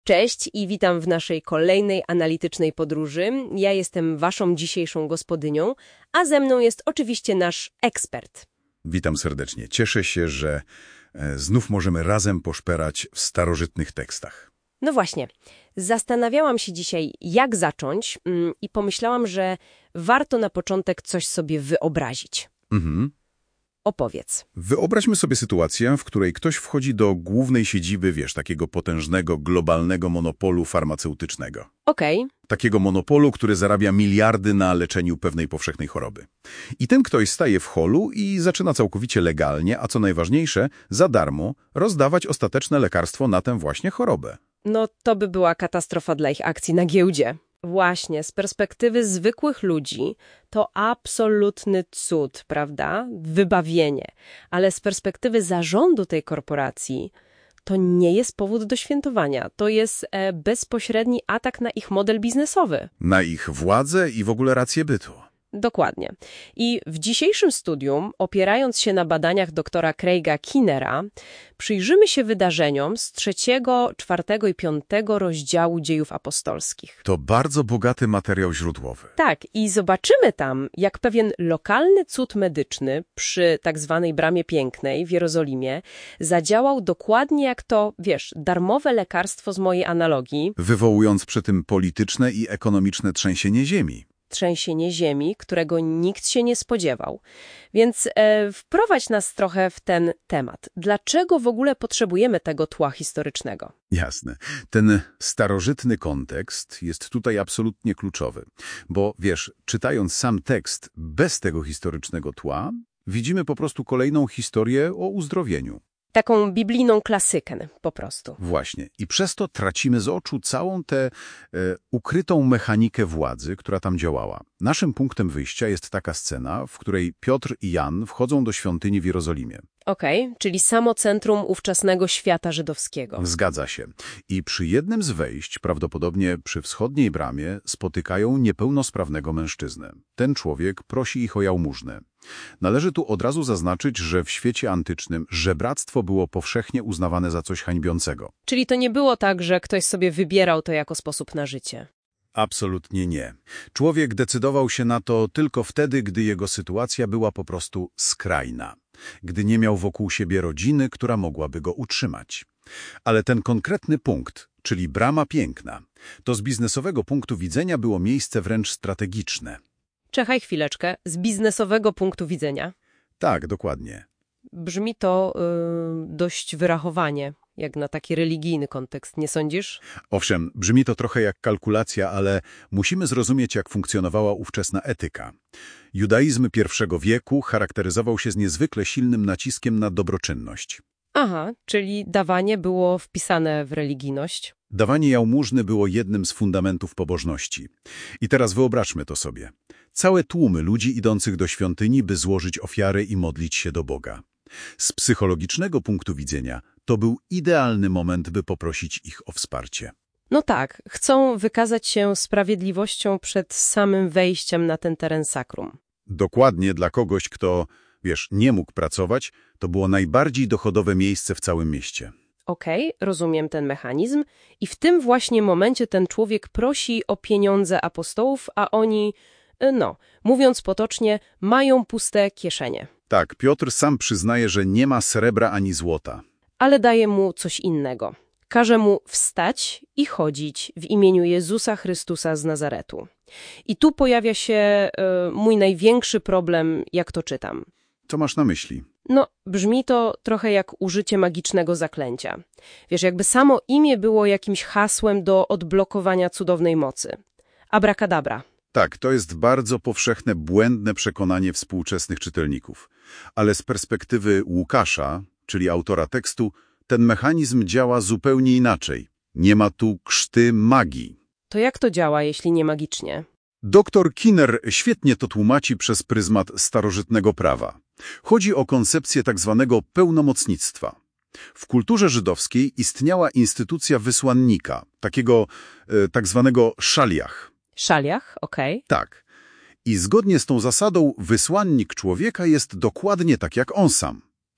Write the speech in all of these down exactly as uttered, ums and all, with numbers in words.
Cześć i witam w naszej kolejnej analitycznej podróży. Ja jestem waszą dzisiejszą gospodynią, a ze mną jest oczywiście nasz ekspert. Witam serdecznie. Cieszę się, że e, znów możemy razem poszperać w starożytnych tekstach. No właśnie, zastanawiałam się dzisiaj, jak zacząć mm, i pomyślałam, że warto na początek coś sobie wyobrazić. Mhm. Opowiedz. Wyobraźmy sobie sytuację, w której ktoś wchodzi do głównej siedziby, wiesz, takiego potężnego, globalnego monopolu farmaceutycznego. Okej, Takiego monopolu, który zarabia miliardy na leczeniu pewnej powszechnej choroby. I ten ktoś staje w holu i zaczyna całkowicie legalnie, a co najważniejsze, za darmo, rozdawać ostateczne lekarstwo na tę właśnie chorobę. no to by była katastrofa dla ich akcji na giełdzie. Właśnie, z perspektywy zwykłych ludzi to absolutny cud, prawda? Wybawienie. Ale z perspektywy zarządu tej korporacji to nie jest powód do świętowania. To jest e, bezpośredni atak na ich model biznesowy. Na ich władzę i w ogóle rację bytu. Dokładnie. I w dzisiejszym studium, opierając się na badaniach doktora Craiga Kinnera, przyjrzymy się wydarzeniom z trzeciego, czwartego i piątego rozdziału Dziejów Apostolskich. To bardzo bogaty materiał źródłowy. Tak, i zobaczymy tam, jak pewien lokalny cud medyczny przy tak zwanej Bramie Pięknej w Jerozolimie zadziałał dokładnie jak to, wiesz, darmowe lekarstwo z mojej analogii, Wywołując przy tym polityczne i ekonomiczne trzęsienie ziemi. trzęsienie ziemi, którego nikt się nie spodziewał. Więc e, wprowadź nas trochę w ten temat. Dlaczego w ogóle potrzebujemy tego tła historycznego? Jasne. Ten starożytny kontekst jest tutaj absolutnie kluczowy. Bo wiesz, czytając sam tekst bez tego historycznego tła, widzimy po prostu kolejną historię o uzdrowieniu. Taką biblijną klasykę po prostu. Właśnie. I przez to tracimy z oczu całą tę e, ukrytą mechanikę władzy, która tam działała. Naszym punktem wyjścia jest taka scena, w której Piotr i Jan wchodzą do świątyni w Jerozolimie. Okej, czyli samo centrum ówczesnego świata żydowskiego. Zgadza się. I przy jednym z wejść, prawdopodobnie przy wschodniej bramie, spotykają niepełnosprawnego mężczyznę. Ten człowiek prosi ich o jałmużnę. Należy tu od razu zaznaczyć, że w świecie antycznym żebractwo było powszechnie uznawane za coś hańbiącego. Czyli to nie było tak, że ktoś sobie wybierał to jako sposób na życie. Absolutnie nie. Człowiek decydował się na to tylko wtedy, gdy jego sytuacja była po prostu skrajna. Gdy nie miał wokół siebie rodziny, która mogłaby go utrzymać. Ale ten konkretny punkt, czyli Brama Piękna, to z biznesowego punktu widzenia było miejsce wręcz strategiczne. Czekaj chwileczkę, z biznesowego punktu widzenia. Tak, dokładnie. Brzmi to yy, dość wyrachowanie, jak na taki religijny kontekst, nie sądzisz? Owszem, brzmi to trochę jak kalkulacja, ale musimy zrozumieć, jak funkcjonowała ówczesna etyka. Judaizm pierwszego wieku charakteryzował się z niezwykle silnym naciskiem na dobroczynność. Aha, czyli dawanie było wpisane w religijność. Dawanie jałmużny było jednym z fundamentów pobożności. I teraz wyobraźmy to sobie. Całe tłumy ludzi idących do świątyni, by złożyć ofiary i modlić się do Boga. Z psychologicznego punktu widzenia to był idealny moment, by poprosić ich o wsparcie. No tak, chcą wykazać się sprawiedliwością przed samym wejściem na ten teren sakrum. Dokładnie dla kogoś, kto, wiesz, nie mógł pracować, to było najbardziej dochodowe miejsce w całym mieście. Okej, rozumiem ten mechanizm i w tym właśnie momencie ten człowiek prosi o pieniądze apostołów, a oni, no, mówiąc potocznie, mają puste kieszenie. Tak, Piotr sam przyznaje, że nie ma srebra ani złota. Ale daje mu coś innego. Każe mu wstać i chodzić w imieniu Jezusa Chrystusa z Nazaretu. I tu pojawia się y, mój największy problem, jak to czytam. Co masz na myśli? No, brzmi to trochę jak użycie magicznego zaklęcia. Wiesz, jakby samo imię było jakimś hasłem do odblokowania cudownej mocy. Abracadabra. Tak, to jest bardzo powszechne, błędne przekonanie współczesnych czytelników. Ale z perspektywy Łukasza, czyli autora tekstu, ten mechanizm działa zupełnie inaczej. Nie ma tu krzty magii. To jak to działa, jeśli nie magicznie? Doktor Kinner świetnie to tłumaczy przez pryzmat starożytnego prawa. Chodzi o koncepcję tak zwanego pełnomocnictwa. W kulturze żydowskiej istniała instytucja wysłannika, takiego e, tak zwanego szaliach. Szaliach, okej. Tak. I zgodnie z tą zasadą wysłannik człowieka jest dokładnie tak jak on sam.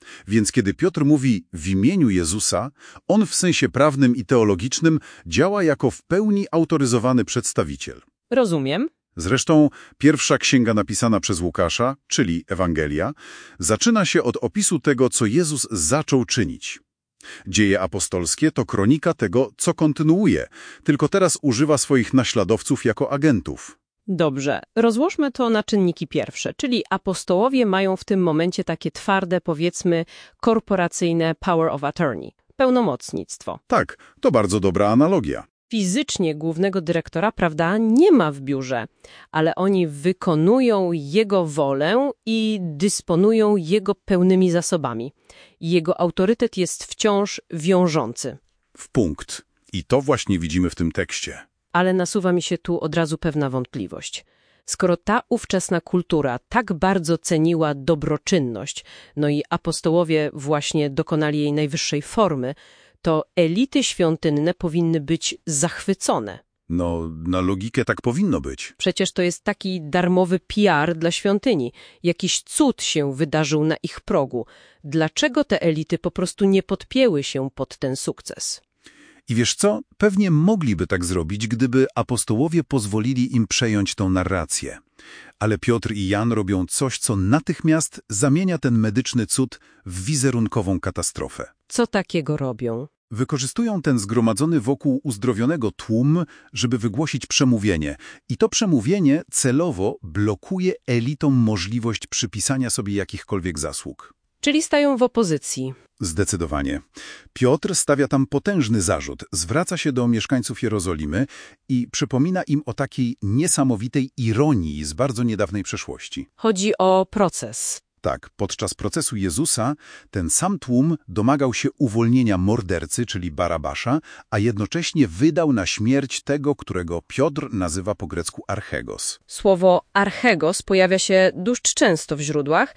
Więc kiedy Piotr mówi w imieniu Jezusa, on w sensie prawnym i teologicznym działa jako w pełni autoryzowany przedstawiciel. Rozumiem. Zresztą pierwsza księga napisana przez Łukasza, czyli Ewangelia, zaczyna się od opisu tego, co Jezus zaczął czynić. Dzieje apostolskie to kronika tego, co kontynuuje, tylko teraz używa swoich naśladowców jako agentów. Dobrze, rozłóżmy to na czynniki pierwsze, czyli apostołowie mają w tym momencie takie twarde, powiedzmy, korporacyjne power of attorney, pełnomocnictwo. Tak, to bardzo dobra analogia. Fizycznie głównego dyrektora, prawda, nie ma w biurze, ale oni wykonują jego wolę i dysponują jego pełnymi zasobami. Jego autorytet jest wciąż wiążący. W punkt. I to właśnie widzimy w tym tekście. Ale nasuwa mi się tu od razu pewna wątpliwość. Skoro ta ówczesna kultura tak bardzo ceniła dobroczynność, no i apostołowie właśnie dokonali jej najwyższej formy, to elity świątynne powinny być zachwycone. No, na logikę tak powinno być. Przecież to jest taki darmowy P R dla świątyni. Jakiś cud się wydarzył na ich progu. Dlaczego te elity po prostu nie podpięły się pod ten sukces? I wiesz co? Pewnie mogliby tak zrobić, gdyby apostołowie pozwolili im przejąć tą narrację. Ale Piotr i Jan robią coś, co natychmiast zamienia ten medyczny cud w wizerunkową katastrofę. Co takiego robią? Wykorzystują ten zgromadzony wokół uzdrowionego tłum, żeby wygłosić przemówienie. I to przemówienie celowo blokuje elitom możliwość przypisania sobie jakichkolwiek zasług. Czyli stają w opozycji. Zdecydowanie. Piotr stawia tam potężny zarzut, zwraca się do mieszkańców Jerozolimy i przypomina im o takiej niesamowitej ironii z bardzo niedawnej przeszłości. Chodzi o proces. Tak, podczas procesu Jezusa ten sam tłum domagał się uwolnienia mordercy, czyli Barabasza, a jednocześnie wydał na śmierć tego, którego Piotr nazywa po grecku archegos. Słowo archegos pojawia się dość często w źródłach,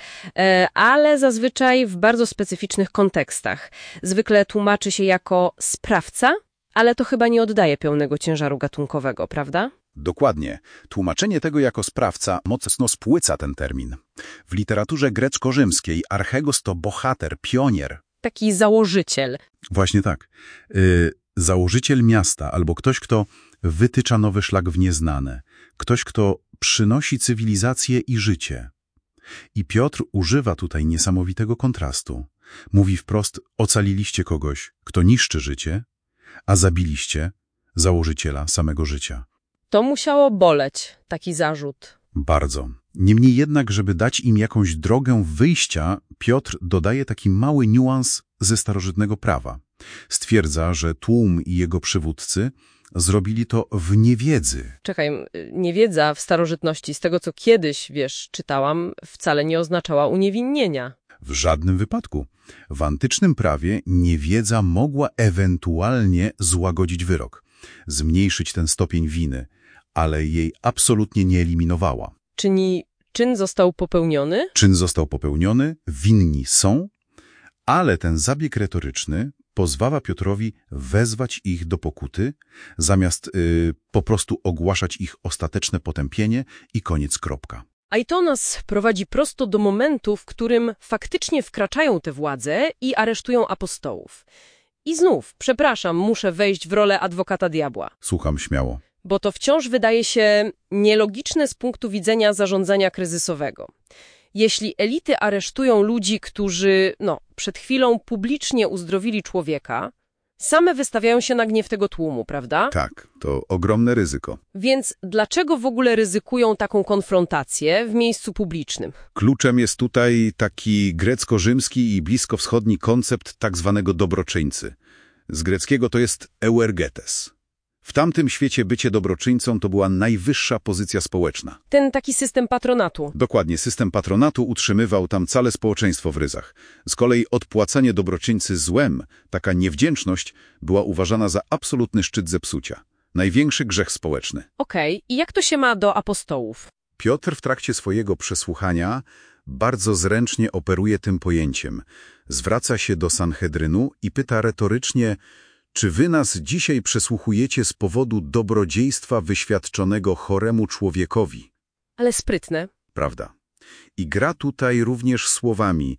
ale zazwyczaj w bardzo specyficznych kontekstach. Zwykle tłumaczy się jako sprawca, ale to chyba nie oddaje pełnego ciężaru gatunkowego, prawda? Dokładnie. Tłumaczenie tego jako sprawca mocno spłyca ten termin. W literaturze grecko-rzymskiej archegos to bohater, pionier. Taki założyciel. Właśnie tak. Yy, założyciel miasta albo ktoś, kto wytycza nowy szlak w nieznane. Ktoś, kto przynosi cywilizację i życie. I Piotr używa tutaj niesamowitego kontrastu. Mówi wprost, ocaliliście kogoś, kto niszczy życie, a zabiliście założyciela samego życia. To musiało boleć, taki zarzut. Bardzo. Niemniej jednak, żeby dać im jakąś drogę wyjścia, Piotr dodaje taki mały niuans ze starożytnego prawa. Stwierdza, że tłum i jego przywódcy zrobili to w niewiedzy. Czekaj, niewiedza w starożytności, z tego co kiedyś, wiesz, czytałam, wcale nie oznaczała uniewinnienia. W żadnym wypadku. W antycznym prawie niewiedza mogła ewentualnie złagodzić wyrok, zmniejszyć ten stopień winy, ale jej absolutnie nie eliminowała. Czyli czyn został popełniony? Czyn został popełniony, winni są, ale ten zabieg retoryczny pozwala Piotrowi wezwać ich do pokuty, zamiast yy, po prostu ogłaszać ich ostateczne potępienie i koniec, kropka. A i to nas prowadzi prosto do momentu, w którym faktycznie wkraczają te władze i aresztują apostołów. I znów, przepraszam, muszę wejść w rolę adwokata diabła. Słucham śmiało. Bo to wciąż wydaje się nielogiczne z punktu widzenia zarządzania kryzysowego. Jeśli elity aresztują ludzi, którzy, no, przed chwilą publicznie uzdrowili człowieka, same wystawiają się na gniew tego tłumu, prawda? Tak, to ogromne ryzyko. Więc dlaczego w ogóle ryzykują taką konfrontację w miejscu publicznym? Kluczem jest tutaj taki grecko-rzymski i bliskowschodni koncept tak zwanego dobroczyńcy. Z greckiego to jest euergetes. W tamtym świecie bycie dobroczyńcą to była najwyższa pozycja społeczna. Ten taki system patronatu. Dokładnie, system patronatu utrzymywał tam całe społeczeństwo w ryzach. Z kolei odpłacanie dobroczyńcy złem, taka niewdzięczność, była uważana za absolutny szczyt zepsucia. Największy grzech społeczny. Okej, i jak to się ma do apostołów? Piotr w trakcie swojego przesłuchania bardzo zręcznie operuje tym pojęciem. Zwraca się do Sanhedrynu i pyta retorycznie, czy wy nas dzisiaj przesłuchujecie z powodu dobrodziejstwa wyświadczonego choremu człowiekowi? Ale sprytne. Prawda. I gra tutaj również słowami.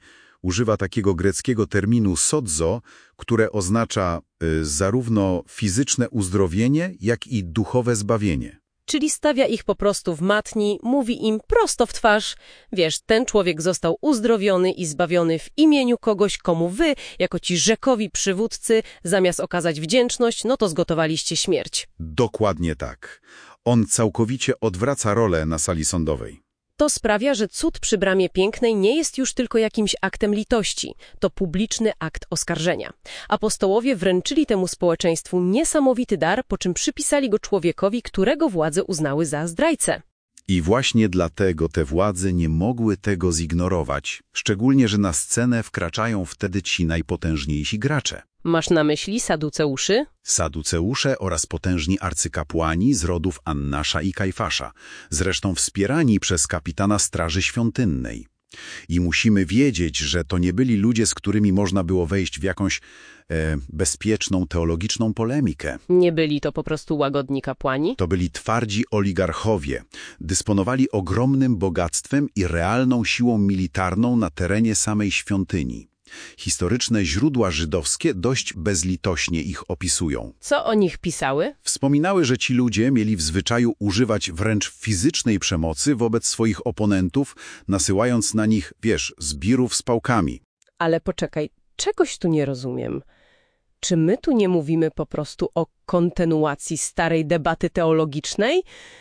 Używa takiego greckiego terminu sodzo, które oznacza y, zarówno fizyczne uzdrowienie, jak i duchowe zbawienie. Czyli stawia ich po prostu w matni, mówi im prosto w twarz, wiesz, ten człowiek został uzdrowiony i zbawiony w imieniu kogoś, komu wy, jako ci rzekowi przywódcy, zamiast okazać wdzięczność, no to zgotowaliście śmierć. Dokładnie tak. On całkowicie odwraca rolę na sali sądowej. To sprawia, że cud przy Bramie Pięknej nie jest już tylko jakimś aktem litości. To publiczny akt oskarżenia. Apostołowie wręczyli temu społeczeństwu niesamowity dar, po czym przypisali go człowiekowi, którego władze uznały za zdrajcę. I właśnie dlatego te władze nie mogły tego zignorować. Szczególnie, że na scenę wkraczają wtedy ci najpotężniejsi gracze. Masz na myśli Saduceuszy? Saduceusze oraz potężni arcykapłani z rodów Annasza i Kajfasza, zresztą wspierani przez kapitana Straży Świątynnej. I musimy wiedzieć, że to nie byli ludzie, z którymi można było wejść w jakąś e, bezpieczną teologiczną polemikę. Nie byli to po prostu łagodni kapłani? To byli twardzi oligarchowie. Dysponowali ogromnym bogactwem i realną siłą militarną na terenie samej świątyni. Historyczne źródła żydowskie dość bezlitośnie ich opisują. Co o nich pisały? Wspominały, że ci ludzie mieli w zwyczaju używać wręcz fizycznej przemocy wobec swoich oponentów, nasyłając na nich, wiesz, zbirów z pałkami. Ale poczekaj, czegoś tu nie rozumiem. Czy my tu nie mówimy po prostu o kontynuacji starej debaty teologicznej?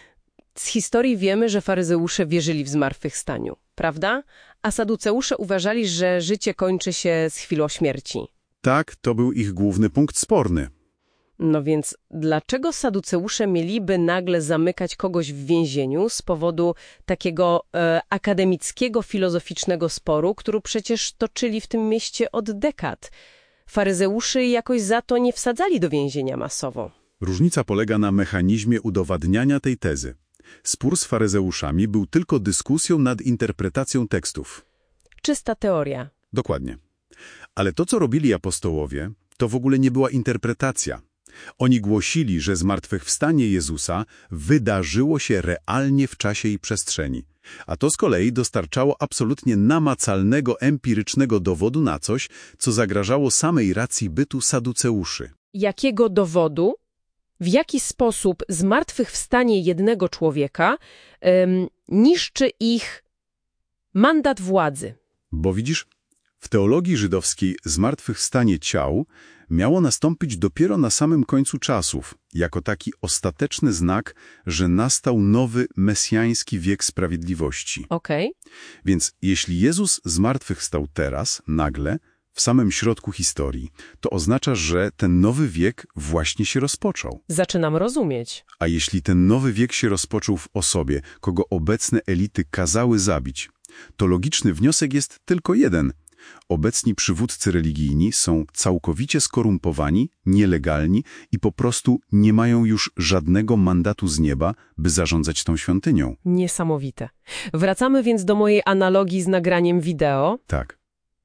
Z historii wiemy, że faryzeusze wierzyli w zmartwychwstaniu, prawda? A saduceusze uważali, że życie kończy się z chwilą śmierci. Tak, to był ich główny punkt sporny. No więc dlaczego saduceusze mieliby nagle zamykać kogoś w więzieniu z powodu takiego e, akademickiego, filozoficznego sporu, który przecież toczyli w tym mieście od dekad? Faryzeuszy jakoś za to nie wsadzali do więzienia masowo. Różnica polega na mechanizmie udowadniania tej tezy. Spór z faryzeuszami był tylko dyskusją nad interpretacją tekstów. Czysta teoria. Dokładnie. Ale to, co robili apostołowie, to w ogóle nie była interpretacja. Oni głosili, że zmartwychwstanie Jezusa wydarzyło się realnie w czasie i przestrzeni. A to z kolei dostarczało absolutnie namacalnego, empirycznego dowodu na coś, co zagrażało samej racji bytu saduceuszy. Jakiego dowodu? W jaki sposób zmartwychwstanie jednego człowieka um, niszczy ich mandat władzy? Bo widzisz, w teologii żydowskiej zmartwychwstanie ciał miało nastąpić dopiero na samym końcu czasów, jako taki ostateczny znak, że nastał nowy, mesjański wiek sprawiedliwości. Okej. Więc jeśli Jezus zmartwychwstał teraz, nagle, w samym środku historii, to oznacza, że ten nowy wiek właśnie się rozpoczął. Zaczynam rozumieć. A jeśli ten nowy wiek się rozpoczął w osobie, kogo obecne elity kazały zabić, to logiczny wniosek jest tylko jeden. Obecni przywódcy religijni są całkowicie skorumpowani, nielegalni i po prostu nie mają już żadnego mandatu z nieba, by zarządzać tą świątynią. Niesamowite. Wracamy więc do mojej analogii z nagraniem wideo. Tak.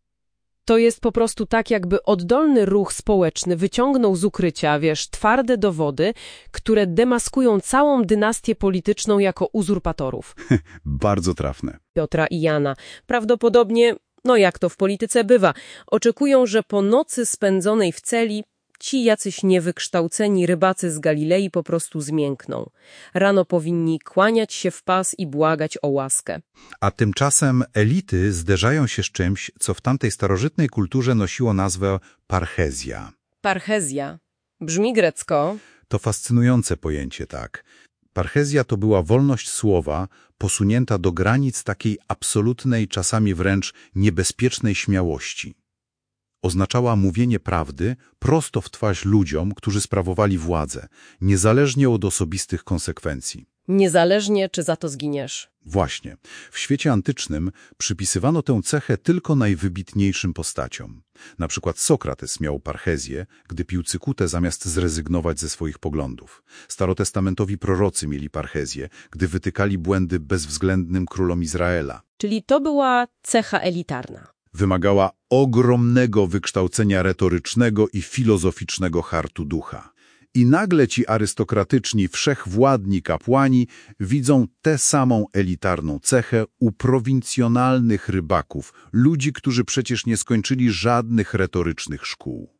To jest po prostu tak, jakby oddolny ruch społeczny wyciągnął z ukrycia, wiesz, twarde dowody, które demaskują całą dynastię polityczną jako uzurpatorów. Bardzo trafne. Piotra i Jana. Prawdopodobnie, no jak to w polityce bywa, oczekują, że po nocy spędzonej w celi ci jacyś niewykształceni rybacy z Galilei po prostu zmiękną. Rano powinni kłaniać się w pas i błagać o łaskę. A tymczasem elity zderzają się z czymś, co w tamtej starożytnej kulturze nosiło nazwę parchezja. Parchezja. Brzmi grecko. To fascynujące pojęcie, tak. Parchezja to była wolność słowa posunięta do granic takiej absolutnej, czasami wręcz niebezpiecznej śmiałości. Oznaczała mówienie prawdy prosto w twarz ludziom, którzy sprawowali władzę, niezależnie od osobistych konsekwencji. Niezależnie, czy za to zginiesz. Właśnie. W świecie antycznym przypisywano tę cechę tylko najwybitniejszym postaciom. Na przykład Sokrates miał parchezję, gdy pił cykutę zamiast zrezygnować ze swoich poglądów. Starotestamentowi prorocy mieli parchezję, gdy wytykali błędy bezwzględnym królom Izraela. Czyli to była cecha elitarna. Wymagała ogromnego wykształcenia retorycznego i filozoficznego hartu ducha. I nagle ci arystokratyczni, wszechwładni kapłani widzą tę samą elitarną cechę u prowincjonalnych rybaków, ludzi, którzy przecież nie skończyli żadnych retorycznych szkół.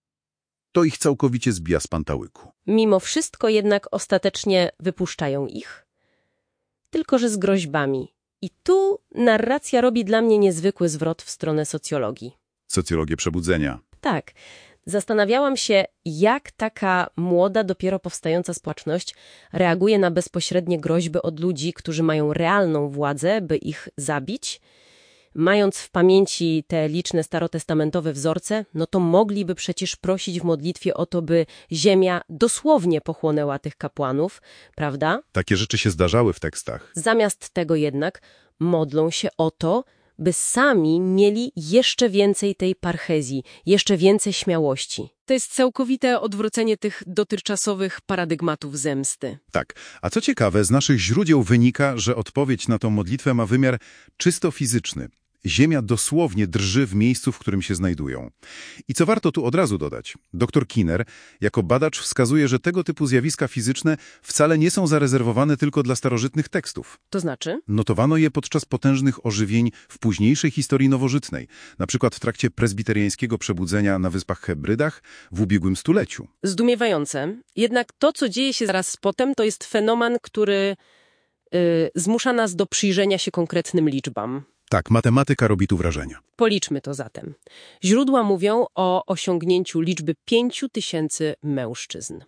To ich całkowicie zbija z pantałyku. Mimo wszystko jednak ostatecznie wypuszczają ich, tylko że z groźbami. I tu narracja robi dla mnie niezwykły zwrot w stronę socjologii. Socjologię przebudzenia. Tak. Zastanawiałam się, jak taka młoda, dopiero powstająca społeczność reaguje na bezpośrednie groźby od ludzi, którzy mają realną władzę, by ich zabić. Mając w pamięci te liczne starotestamentowe wzorce, no to mogliby przecież prosić w modlitwie o to, by ziemia dosłownie pochłonęła tych kapłanów, prawda? Takie rzeczy się zdarzały w tekstach. Zamiast tego jednak modlą się o to, by sami mieli jeszcze więcej tej parchezji, jeszcze więcej śmiałości. To jest całkowite odwrócenie tych dotychczasowych paradygmatów zemsty. Tak. A co ciekawe, z naszych źródeł wynika, że odpowiedź na tą modlitwę ma wymiar czysto fizyczny. Ziemia dosłownie drży w miejscu, w którym się znajdują. I co warto tu od razu dodać, dr Kinner jako badacz wskazuje, że tego typu zjawiska fizyczne wcale nie są zarezerwowane tylko dla starożytnych tekstów. To znaczy? Notowano je podczas potężnych ożywień w późniejszej historii nowożytnej, na przykład w trakcie prezbiteriańskiego przebudzenia na Wyspach Hebrydach w ubiegłym stuleciu. Zdumiewające. Jednak to, co dzieje się zaraz potem, to jest fenomen, który yy, zmusza nas do przyjrzenia się konkretnym liczbam. Tak, matematyka robi tu wrażenie. Policzmy to zatem. Źródła mówią o osiągnięciu liczby pięciu tysięcy mężczyzn.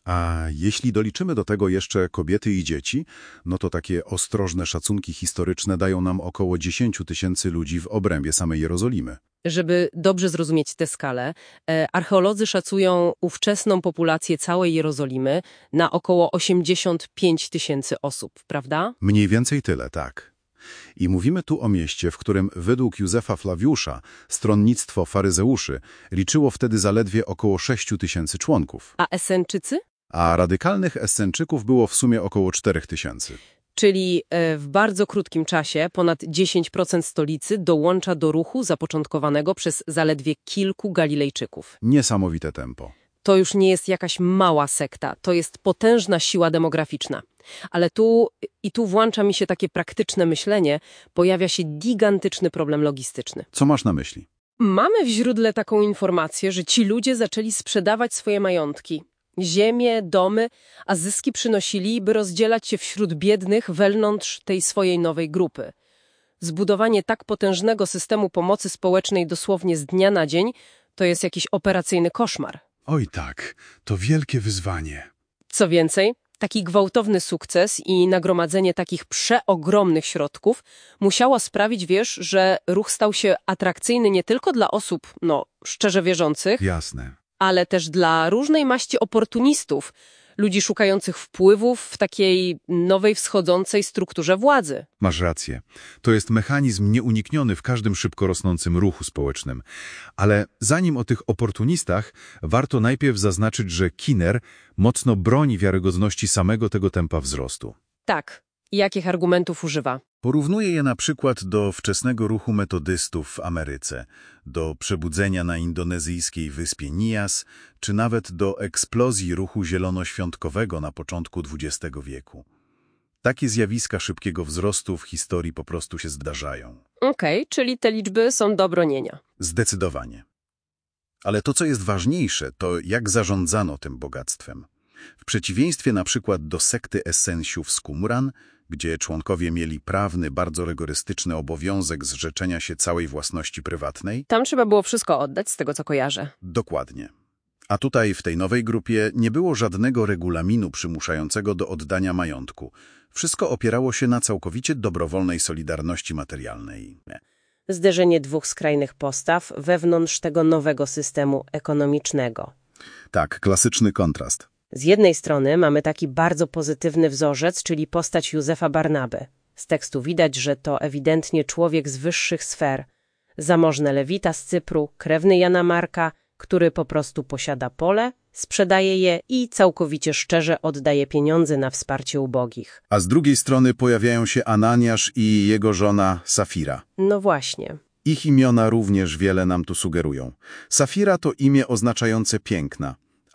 A jeśli doliczymy do tego jeszcze kobiety i dzieci, no to takie ostrożne szacunki historyczne dają nam około dziesięć tysięcy ludzi w obrębie samej Jerozolimy. Żeby dobrze zrozumieć tę skalę, e, archeolodzy szacują ówczesną populację całej Jerozolimy na około osiemdziesiąt pięć tysięcy osób, prawda? Mniej więcej tyle, tak. I mówimy tu o mieście, w którym według Józefa Flawiusza stronnictwo faryzeuszy liczyło wtedy zaledwie około sześć tysięcy członków. A Esenczycy? A radykalnych Essenczyków było w sumie około cztery tysiące. Czyli e, w bardzo krótkim czasie ponad dziesięć procent stolicy dołącza do ruchu zapoczątkowanego przez zaledwie kilku Galilejczyków. Niesamowite tempo. To już nie jest jakaś mała sekta, to jest potężna siła demograficzna. Ale tu, i tu włącza mi się takie praktyczne myślenie, pojawia się gigantyczny problem logistyczny. Co masz na myśli? Mamy w źródle taką informację, że ci ludzie zaczęli sprzedawać swoje majątki, ziemię, domy, a zyski przynosili, by rozdzielać się wśród biednych wewnątrz tej swojej nowej grupy. Zbudowanie tak potężnego systemu pomocy społecznej dosłownie z dnia na dzień to jest jakiś operacyjny koszmar. Oj tak, to wielkie wyzwanie. Co więcej, taki gwałtowny sukces i nagromadzenie takich przeogromnych środków musiało sprawić, wiesz, że ruch stał się atrakcyjny nie tylko dla osób, no, szczerze wierzących, Jasne. ale też dla różnej maści oportunistów, ludzi szukających wpływów w takiej nowej wschodzącej strukturze władzy. Masz rację. To jest mechanizm nieunikniony w każdym szybko rosnącym ruchu społecznym. Ale zanim o tych oportunistach, warto najpierw zaznaczyć, że Kinner mocno broni wiarygodności samego tego tempa wzrostu. Tak. Jakich argumentów używa? Porównuje je na przykład do wczesnego ruchu metodystów w Ameryce, do przebudzenia na indonezyjskiej wyspie Nias, czy nawet do eksplozji ruchu zielonoświątkowego na początku dwudziestego wieku. Takie zjawiska szybkiego wzrostu w historii po prostu się zdarzają. Okej, czyli te liczby są do bronienia. Zdecydowanie. Ale to, co jest ważniejsze, to jak zarządzano tym bogactwem. W przeciwieństwie na przykład do sekty Essenciów z Qumran, gdzie członkowie mieli prawny, bardzo rygorystyczny obowiązek zrzeczenia się całej własności prywatnej. Tam trzeba było wszystko oddać, z tego co kojarzę. Dokładnie. A tutaj w tej nowej grupie nie było żadnego regulaminu przymuszającego do oddania majątku. Wszystko opierało się na całkowicie dobrowolnej solidarności materialnej. Zderzenie dwóch skrajnych postaw wewnątrz tego nowego systemu ekonomicznego. Tak, klasyczny kontrast. Z jednej strony mamy taki bardzo pozytywny wzorzec, czyli postać Józefa Barnaby. Z tekstu widać, że to ewidentnie człowiek z wyższych sfer. Zamożny lewita z Cypru, krewny Jana Marka, który po prostu posiada pole, sprzedaje je i całkowicie szczerze oddaje pieniądze na wsparcie ubogich. A z drugiej strony pojawiają się Ananiasz i jego żona Safira. No właśnie. Ich imiona również wiele nam tu sugerują. Safira to imię oznaczające piękna,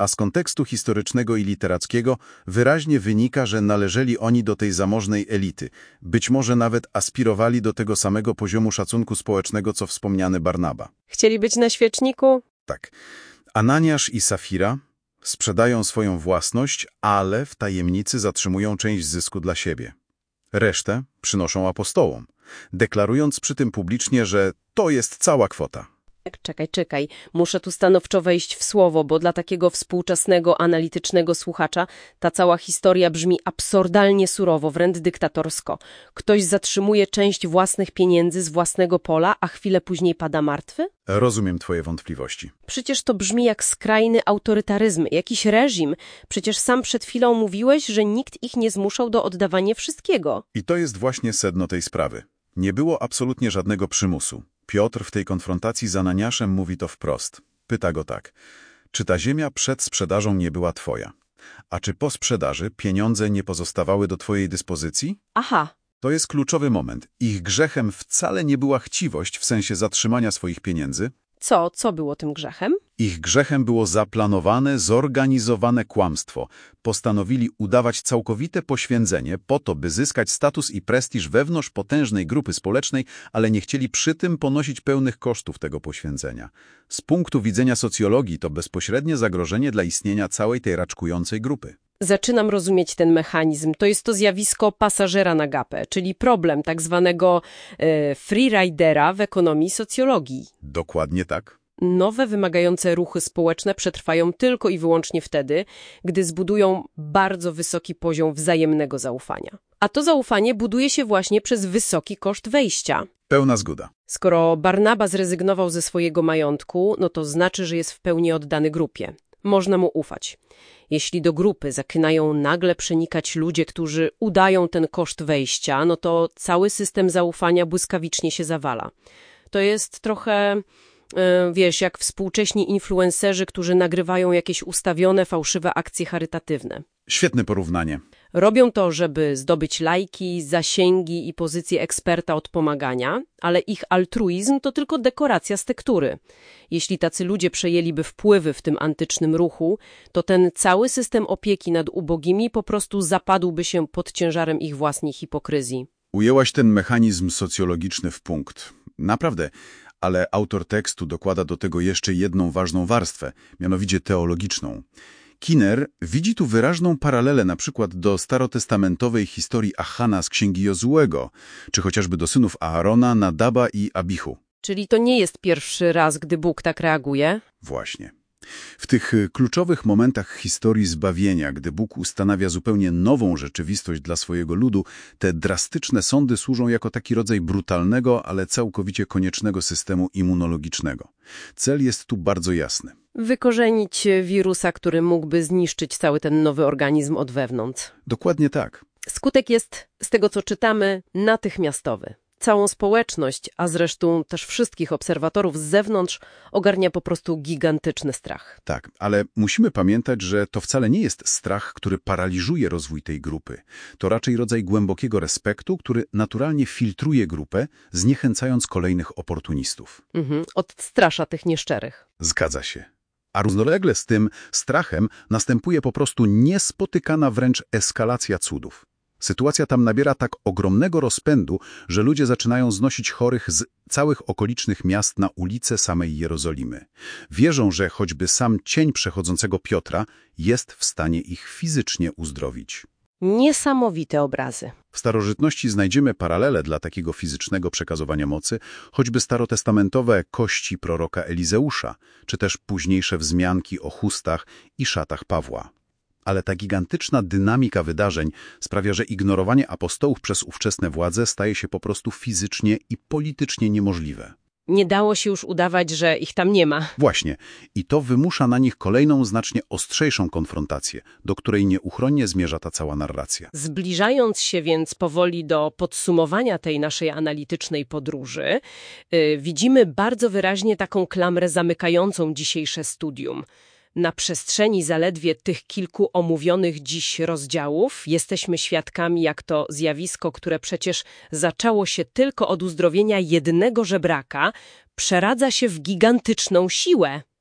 A z kontekstu historycznego i literackiego wyraźnie wynika, że należeli oni do tej zamożnej elity. Być może nawet aspirowali do tego samego poziomu szacunku społecznego, co wspomniany Barnaba. Chcieli być na świeczniku? Tak. Ananiasz i Safira sprzedają swoją własność, ale w tajemnicy zatrzymują część zysku dla siebie. Resztę przynoszą apostołom, deklarując przy tym publicznie, że to jest cała kwota. Czekaj, czekaj. Muszę tu stanowczo wejść w słowo, bo dla takiego współczesnego, analitycznego słuchacza ta cała historia brzmi absurdalnie surowo, wręcz dyktatorsko. Ktoś zatrzymuje część własnych pieniędzy z własnego pola, a chwilę później pada martwy? Rozumiem twoje wątpliwości. Przecież to brzmi jak skrajny autorytaryzm, jakiś reżim. Przecież sam przed chwilą mówiłeś, że nikt ich nie zmuszał do oddawania wszystkiego. I to jest właśnie sedno tej sprawy. Nie było absolutnie żadnego przymusu. Piotr w tej konfrontacji z Ananiaszem mówi to wprost. Pyta go tak. Czy ta ziemia przed sprzedażą nie była twoja? A czy po sprzedaży pieniądze nie pozostawały do twojej dyspozycji? Aha. To jest kluczowy moment. Ich grzechem wcale nie była chciwość w sensie zatrzymania swoich pieniędzy. Co? Co było tym grzechem? Ich grzechem było zaplanowane, zorganizowane kłamstwo. Postanowili udawać całkowite poświęcenie po to, by zyskać status i prestiż wewnątrz potężnej grupy społecznej, ale nie chcieli przy tym ponosić pełnych kosztów tego poświęcenia. Z punktu widzenia socjologii to bezpośrednie zagrożenie dla istnienia całej tej raczkującej grupy. Zaczynam rozumieć ten mechanizm. To jest to zjawisko pasażera na gapę, czyli problem tak zwanego e, freeridera w ekonomii socjologii. Dokładnie tak. Nowe, wymagające ruchy społeczne przetrwają tylko i wyłącznie wtedy, gdy zbudują bardzo wysoki poziom wzajemnego zaufania. A to zaufanie buduje się właśnie przez wysoki koszt wejścia. Pełna zgoda. Skoro Barnaba zrezygnował ze swojego majątku, no to znaczy, że jest w pełni oddany grupie. Można mu ufać. Jeśli do grupy zaczynają nagle przenikać ludzie, którzy udają ten koszt wejścia, no to cały system zaufania błyskawicznie się zawala. To jest trochę, wiesz, jak współcześni influencerzy, którzy nagrywają jakieś ustawione, fałszywe akcje charytatywne. Świetne porównanie. Robią to, żeby zdobyć lajki, zasięgi i pozycję eksperta od pomagania, ale ich altruizm to tylko dekoracja z tektury. Jeśli tacy ludzie przejęliby wpływy w tym antycznym ruchu, to ten cały system opieki nad ubogimi po prostu zapadłby się pod ciężarem ich własnej hipokryzji. Ujęłaś ten mechanizm socjologiczny w punkt. Naprawdę, ale autor tekstu dokłada do tego jeszcze jedną ważną warstwę, mianowicie teologiczną. Kinner widzi tu wyraźną paralelę na przykład do starotestamentowej historii Achana z księgi Jozuego, czy chociażby do synów Aarona, Nadaba i Abichu. Czyli to nie jest pierwszy raz, gdy Bóg tak reaguje? Właśnie. W tych kluczowych momentach historii zbawienia, gdy Bóg ustanawia zupełnie nową rzeczywistość dla swojego ludu, te drastyczne sądy służą jako taki rodzaj brutalnego, ale całkowicie koniecznego systemu immunologicznego. Cel jest tu bardzo jasny. Wykorzenić wirusa, który mógłby zniszczyć cały ten nowy organizm od wewnątrz. Dokładnie tak. Skutek jest, z tego co czytamy, natychmiastowy. Całą społeczność, a zresztą też wszystkich obserwatorów z zewnątrz, ogarnia po prostu gigantyczny strach. Tak, ale musimy pamiętać, że to wcale nie jest strach, który paraliżuje rozwój tej grupy. To raczej rodzaj głębokiego respektu, który naturalnie filtruje grupę, zniechęcając kolejnych oportunistów. Mhm, odstrasza tych nieszczerych. Zgadza się. A równolegle z tym strachem następuje po prostu niespotykana wręcz eskalacja cudów. Sytuacja tam nabiera tak ogromnego rozpędu, że ludzie zaczynają znosić chorych z całych okolicznych miast na ulice samej Jerozolimy. Wierzą, że choćby sam cień przechodzącego Piotra jest w stanie ich fizycznie uzdrowić. Niesamowite obrazy. W starożytności znajdziemy paralele dla takiego fizycznego przekazywania mocy, choćby starotestamentowe kości proroka Elizeusza, czy też późniejsze wzmianki o chustach i szatach Pawła. Ale ta gigantyczna dynamika wydarzeń sprawia, że ignorowanie apostołów przez ówczesne władze staje się po prostu fizycznie i politycznie niemożliwe. Nie dało się już udawać, że ich tam nie ma. Właśnie. I to wymusza na nich kolejną, znacznie ostrzejszą konfrontację, do której nieuchronnie zmierza ta cała narracja. Zbliżając się więc powoli do podsumowania tej naszej analitycznej podróży, yy, widzimy bardzo wyraźnie taką klamrę zamykającą dzisiejsze studium. Na przestrzeni zaledwie tych kilku omówionych dziś rozdziałów jesteśmy świadkami, jak to zjawisko, które przecież zaczęło się tylko od uzdrowienia jednego żebraka, przeradza się w gigantyczną siłę.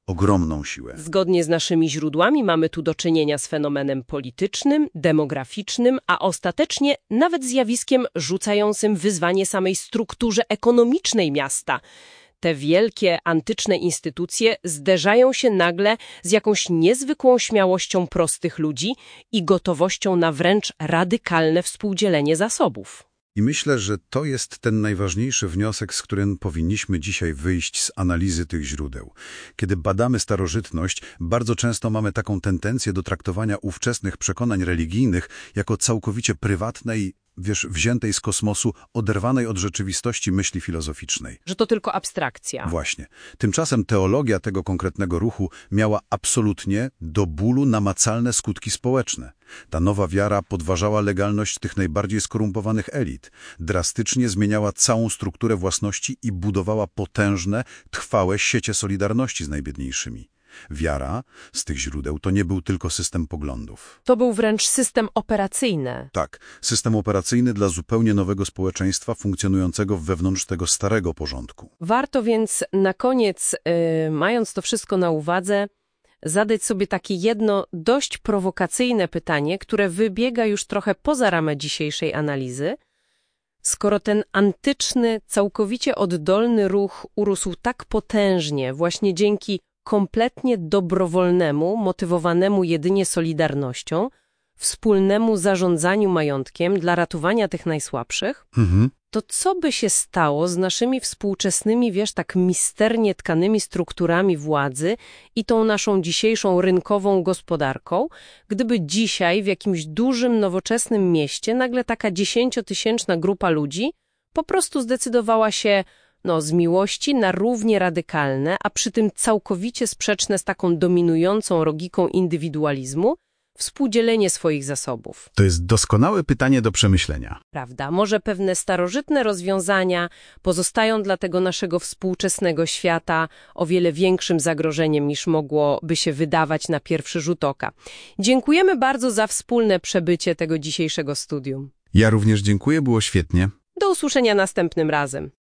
Ogromną siłę. Zgodnie z naszymi źródłami mamy tu do czynienia z fenomenem politycznym, demograficznym, a ostatecznie nawet zjawiskiem rzucającym wyzwanie samej strukturze ekonomicznej miasta. Te wielkie, antyczne instytucje zderzają się nagle z jakąś niezwykłą śmiałością prostych ludzi i gotowością na wręcz radykalne współdzielenie zasobów. I myślę, że to jest ten najważniejszy wniosek, z którym powinniśmy dzisiaj wyjść z analizy tych źródeł. Kiedy badamy starożytność, bardzo często mamy taką tendencję do traktowania ówczesnych przekonań religijnych jako całkowicie prywatnej, wiesz, wziętej z kosmosu, oderwanej od rzeczywistości myśli filozoficznej. Że to tylko abstrakcja. Właśnie. Tymczasem teologia tego konkretnego ruchu miała absolutnie do bólu namacalne skutki społeczne. Ta nowa wiara podważała legalność tych najbardziej skorumpowanych elit, drastycznie zmieniała całą strukturę własności i budowała potężne, trwałe siecie solidarności z najbiedniejszymi. Wiara z tych źródeł to nie był tylko system poglądów. To był wręcz system operacyjny. Tak, system operacyjny dla zupełnie nowego społeczeństwa funkcjonującego wewnątrz tego starego porządku. Warto więc na koniec, yy, mając to wszystko na uwadze, zadać sobie takie jedno dość prowokacyjne pytanie, które wybiega już trochę poza ramę dzisiejszej analizy. Skoro ten antyczny, całkowicie oddolny ruch urósł tak potężnie właśnie dzięki kompletnie dobrowolnemu, motywowanemu jedynie solidarnością, wspólnemu zarządzaniu majątkiem dla ratowania tych najsłabszych, Mhm. to co by się stało z naszymi współczesnymi, wiesz, tak misternie tkanymi strukturami władzy i tą naszą dzisiejszą rynkową gospodarką, gdyby dzisiaj w jakimś dużym, nowoczesnym mieście nagle taka dziesięciotysięczna grupa ludzi po prostu zdecydowała się no, z miłości na równie radykalne, a przy tym całkowicie sprzeczne z taką dominującą logiką indywidualizmu, współdzielenie swoich zasobów. To jest doskonałe pytanie do przemyślenia. Prawda? Może pewne starożytne rozwiązania pozostają dla tego naszego współczesnego świata o wiele większym zagrożeniem niż mogłoby się wydawać na pierwszy rzut oka. Dziękujemy bardzo za wspólne przebycie tego dzisiejszego studium. Ja również dziękuję, było świetnie. Do usłyszenia następnym razem.